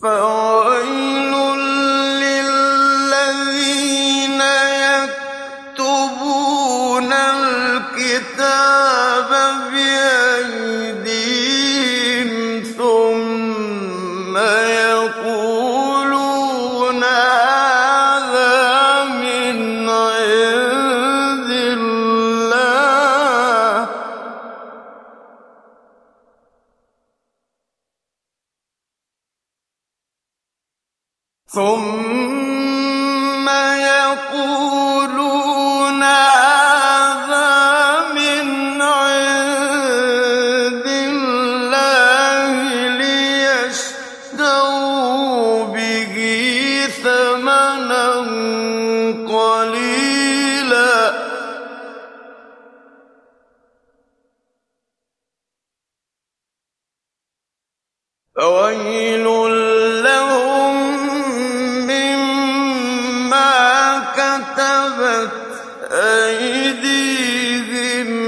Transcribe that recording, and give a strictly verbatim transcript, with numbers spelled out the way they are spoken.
فَوَيْلٌ لِّلَّذِينَ يَكْتُبُونَ الْكِتَابَ بِأَيْدِيهِمْ ثُمَّ يَقُولُونَ هَٰذَا مِنْ عِندِ اللَّهِ ثُمَّ يَقُولُونَ هَٰذَا مِنْ عِندِ اللَّهِ لِيَشْتَرُوا بِهِ ثَمَنًا قَلِيلًا ۖ فَوَيْلٌ لَّهُم مِّمَّا كَتَبَتْ أَيْدِيهِمْ